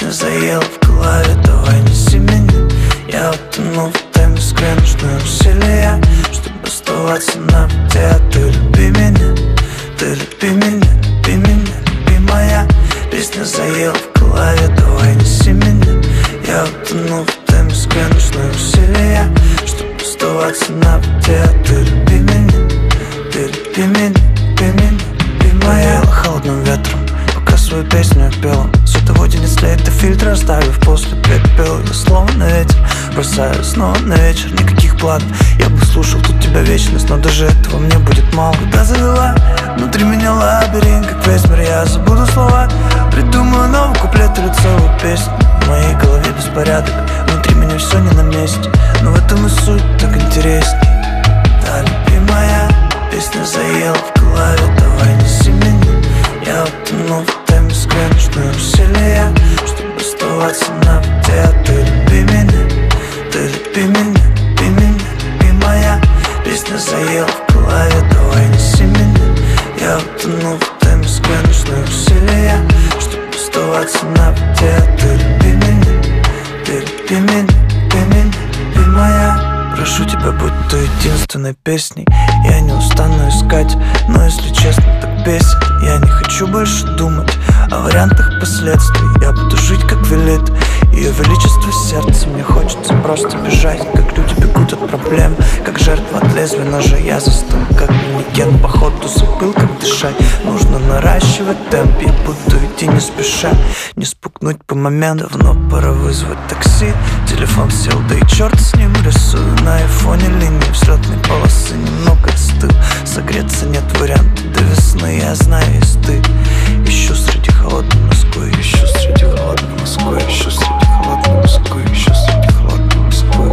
Песня заела в голове, давай неси меня. Я утонул в теме, скрянушные усилия, чтобы оставаться на воде. А ты люби меня, ты люби меня, люби меня, люби моя. Песня заела в голове, давай неси меня. Я утонул в теме, скрянушные усилия, чтобы оставаться на воде. А ты люби меня, ты люби меня, люби меня, люби моя. Холодным ветром, пока свою песню я пела. Световоде не след и фильтр, оставив после пепел. Я словно ветер, бросаю снова на вечер. Никаких планов, я бы слушал тут тебя вечность, но даже этого мне будет мало. Когда завела внутри меня лабиринт, как весь мир, я забуду слова. Придумаю новый куплет или целую песню. В моей голове беспорядок, внутри меня все не на месте, но в этом и суть так интересней. Да, любимая, песня заела в голове, давай неси меня. Я утонул в теме, скрянушные усилия, чтобы оставаться на воде. А ты люби меня, ты люби меня, люби меня, люби моя. Песня заела в голове, давай неси меня. Я утонул в теме, скрянушные усилия, чтобы оставаться на воде. А ты люби меня, ты люби меня, люби меня, люби моя. Прошу тебя, будь той единственной песней. Я не устану искать, но если честно, так бесит. Я не хочу больше думать о вариантах последствий. Я буду жить, как велит ее величество сердце. Мне хочется просто бежать, как люди бегут от проблем, как жертва от лезвия ножа. Я застыл, как манекен, походу забыл, как дышать. Нужно наращивать темп, я буду идти не спеша, не спугнуть по моменту. Давно пора вызвать такси, телефон сел, да и черт с ним. Рисую на айфоне линии взлетной полосы, немного остыл. Согреться нет варианта до весны, я знаю, есть ты. Ищу среди холодной Москвы, ищу среди холодной Москвы, ищу среди холодной Москвы, ищу среди холодной Москвы,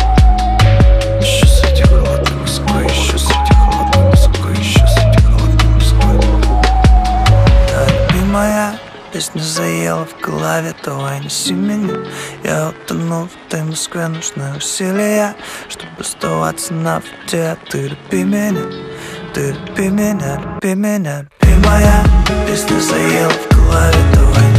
ищу среди холодной Москвы, ищу среди холодной Москвы, ищу среди холодной Москвы. Да, любимая, песня заела в голове, давай неси меня. Я утонул в той Москве, нужны усилия, чтобы оставаться на воде. А ты люби меня, ты люби меня, люби меня, люби моя. Песня заела в голове, давай